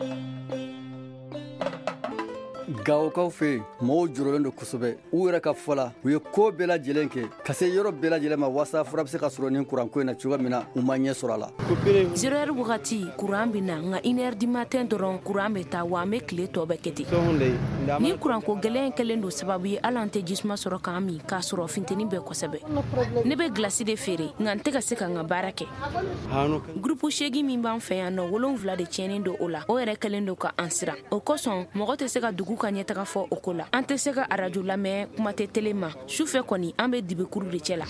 Gawokaw fe mɔgɔw jɔrɔlen do kosɛbɛ u yɛrɛ ka fɔ la u ye ko bɛɛ lajɛlen kɛ ka se yɔrɔ bɛɛ lajɛlen ma wasa fura bɛ se ka sɔrɔ nin kuran ko in na cogoya min na u ma ɲɛ sɔrɔ a la. 0 heure wagati kuran bɛ na nka 1 heure du matin dɔrɔn kuran bɛ taa wa an bɛ tile tɔ bɛɛ kɛ ten. Ni kuran ko gɛlɛn kɛlen do sababu ye hali an tɛ jisuma sɔrɔ k'an min k'a sɔrɔ funteni bɛ kosɛbɛ. Ne bɛ glasi de feere nka n tɛ ka se ka n ka baara kɛ. Groupe 8 min b'an fɛ yan nɔ 7 de tiɲɛnen do o la o yɛrɛ kɛlen do ka an siran o kosɔn mɔgɔ tɛ se ka dugu ka ɲɛtaga fɔ o ko la an tɛ se ka radio lamɛn kuma tɛ télé ma sufɛ kɔni an bɛ dibikuru de cɛ la.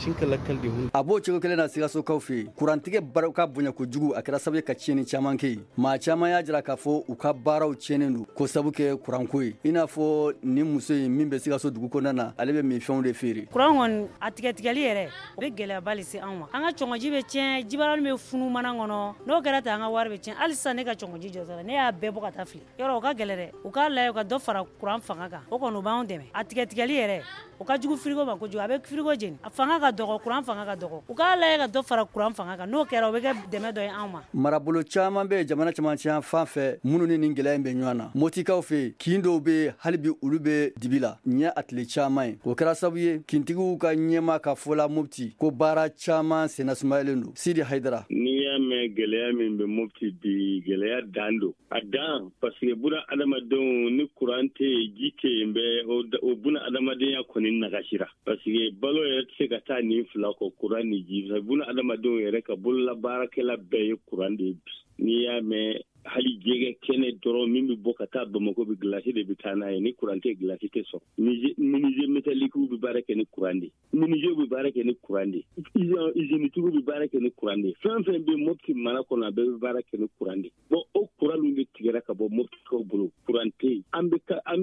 A b'o cogo kelen na Sikasokaw fɛ kurantigɛ baaraw ka bonya kojugu a kɛra sababu ye ka tiɲɛni caman kɛ maa caman y'a jira k'a fɔ u ka baaraw tiɲɛnen do ko sabu kɛ kuranko ye i n'a fɔ nin muso in min bɛ Sikaso dugu kɔnɔna na ale bɛ minfɛnw de feere. Kuran kɔni a tigɛtigɛli yɛrɛ o bɛ gɛlɛyaba lase an ma an ka cɔngɔji bɛ tiɲɛ jibarani bɛ funu mana kɔnɔ n'o kɛra tan an ka wari bɛ tiɲɛ hali sisan ne ka cɔngɔji jɔsira ne y'a bɛɛ bɔ ka taa fili yɔrɔ o ka gɛlɛ dɛ u k'a lajɛ ka dɔ fara kuran fanga kan o kɔni o b'anw dɛmɛ a tigɛtigɛli yɛrɛ o ka jugu frigo ma kojugu a bɛ frigo jeni a fanga ka dɔgɔ kuran fanga ka dɔgɔ u k'a lajɛ ka dɔ fara kuran fanga kan n'o kɛra o bɛ kɛ dɛmɛ dɔ ye anw ma. Marabolo caman bɛ jamana camancɛ fan fɛ minnu ni nin gɛlɛya in bɛ ɲɔgɔn na Motikaw fɛ kin dɔw bɛ hali bi olu bɛ dibi la ɲɛ a tile caman ye o kɛra sababu ye kintigiw ka ɲɛma ka fɔla Mopti ko baara caman senasumayalen do Sidi Hayidara. N'i y'a mɛn gɛlɛya min bɛ Mopti bi gɛlɛya dan do a dan parce que buna adamadenw ni kuran tɛ yen ji tɛ yen bɛ o buna adamadenya kɔni nagasira parce que balo yɛrɛ tɛ se ka taa nin fila kɔ kuran ni ji buna adamadenw yɛrɛ ka bolola baarakɛla bɛɛ ye kuran de bi n'i y'a mɛn hali jɛgɛ kɛnɛ dɔrɔn min bɛ bɔ ka taa Bamako bi glasi de bɛ taa n'a ye ni kuran tɛ glasi tɛ sɔrɔ menuisier métallique bɛ baara kɛ ni kuran de menuisier bɛ baara kɛ ni kuran de usine-tigiw bɛ baara kɛ ni kuran de fɛn fɛn bɛ Mopti mara kɔnɔ a bɛɛ bɛ baara kɛ ni kuran de bon o kuran min bɛ tigɛra ka bɔ Moptikaw bolo kuran tɛ yen an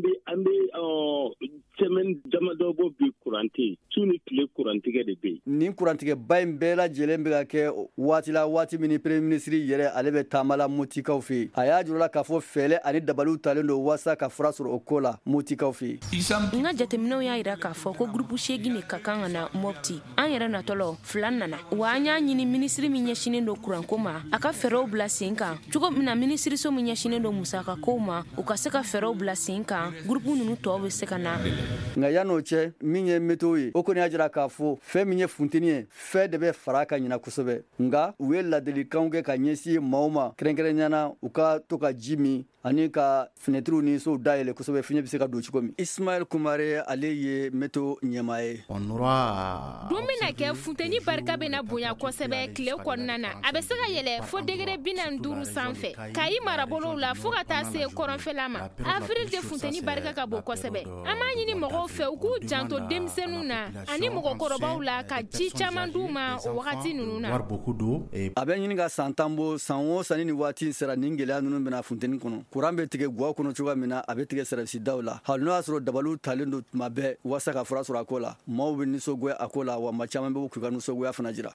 bɛ semaine damadɔ bɔ bi kuran tɛ yen su ni tile kurantigɛ de bɛ yen. Nin kurantigɛba in bɛɛ lajɛlen bɛ ka kɛ waati la waati min ni premier ministre yɛrɛ ale bɛ taamala Motikaw fɛ a y'a jira la k'a fɔ fɛlɛ ani dabaliw talen do wasa ka fura sɔrɔ o ko la Motikaw fɛ. N ka jateminɛw y'a jira k'a fɔ ko groupe 8 de ka kan ka na Mopti an yɛrɛ natɔlɔ 2 nana wa an y'a ɲini ministre min ɲɛsinen do kuranko ma a ka fɛɛrɛw bila sen kan cogo min na ministriso min ɲɛsinen do musakakow ma u ka se ka fɛɛrɛw bila sen kan groupe ninnu tɔw bɛ se ka na. Nka yan'o cɛ min ye météo ye o kɔni y'a jira k'a fɔ fɛn min ye funteni ye fɛn de bɛ fara ka ɲina kosɛbɛ nka u ye ladilikanw kɛ ka ɲɛsin maaw ma kɛrɛnkɛrɛnnenya u ka to ka ji min ani ka fenêtres ni sow dayɛlɛ kosɛbɛ fiɲɛ bɛ se ka don cogo min. Ismaël Kumare ale ye météo ɲɛmaa ye. Don bɛna kɛ funteni barika bɛna bonya kosɛbɛ tile kɔnɔna na a bɛ se ka yɛlɛ fo degré 45 sanfɛ Kayi marabolow la fo ka taa se kɔrɔnfɛla ma Afrique de funteni barika ka bon kosɛbɛ an b'a ɲini mɔgɔw fɛ u k'u janto denmisɛnninw na ani mɔgɔkɔrɔbaw la ka ji caman d'u ma o wagati ninnu na. A bɛ ɲini ka san 10 bɔ san o san ni waati sera nin gɛlɛya ninnu bɛna funteni kɔnɔ kuran bɛ tigɛ guwa kɔnɔ cogoya min na a bɛ tigɛ service daw la hali n'o y'a sɔrɔ dabaliw talen do tuma bɛɛ wasa ka fura sɔrɔ a ko la maaw bɛ nisɔngoya a ko la wa maa caman bɛ k'u ka nisɔngoya fana jira.